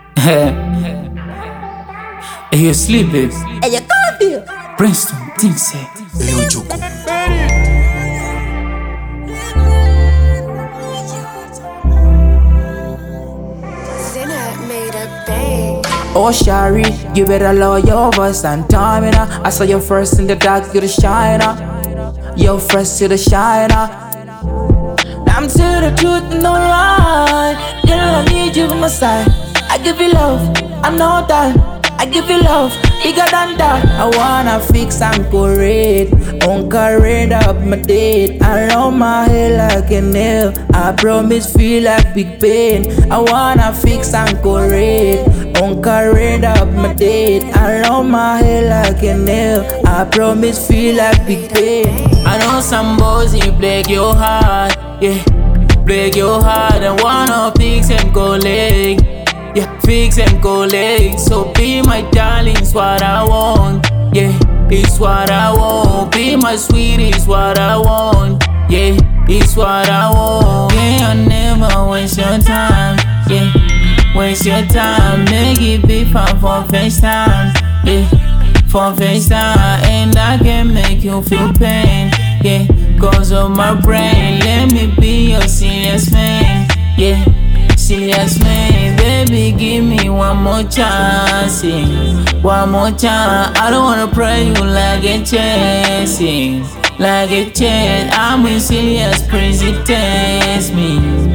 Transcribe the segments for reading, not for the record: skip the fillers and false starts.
Hey, you sleep, babe. Hey, you can't feel. Brainstorm, think, say. Hey, yo, Choco. Oh, Shari, you better lower your voice and time it up. I saw you first in the dark, you the shiner. You're first to the shiner. I'm to the truth, no lie. Girl, I need you by my side. I give you love, I know that. I give you love, bigger than that. I wanna fix and correct. Uncarried up my date. I love my hair like a nail. I promise feel like big pain. I wanna fix and correct. Uncarried up my date. I love my hair like a nail. I promise feel like big pain. I know some boys, you break your heart, yeah. Break your heart and wanna fix and go leg. Yeah, fix and go legs. So be my darling, it's what I want. Yeah, it's what I want. Be my sweetie, it's what I want. Yeah, it's what I want. Yeah, I never waste your time. Yeah, waste your time. Make it be fun for FaceTime. Yeah, for FaceTime. And I can make you feel pain. Yeah, cause of my brain. Let me be your serious man. Yeah, serious man. Baby, give me one more chance, yeah. One more chance. I don't wanna pray you like a chance, yeah. Like a chance. I'm in serious, crazy test me.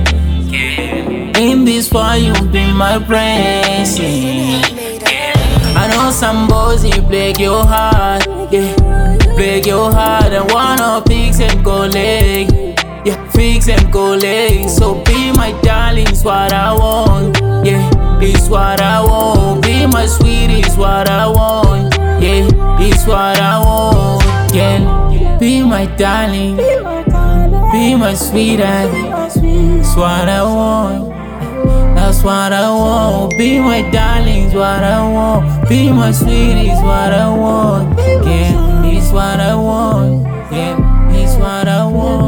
In this for you be my praise, yeah. I know some boys, they break your heart, yeah. Break your heart and wanna fix and go leg. Yeah, fix and go leg. So be my darling, it's what I want. Yeah, it's what I want. Be my sweetie, it's what I want. Yeah, it's what I want. Yeah, be my darling. Be my sweetheart. It's what I want. That's what I want. Be my darling, it's what I want. Be my sweetie, it's what I want. Yeah, it's what I want. Yeah, it's what I want.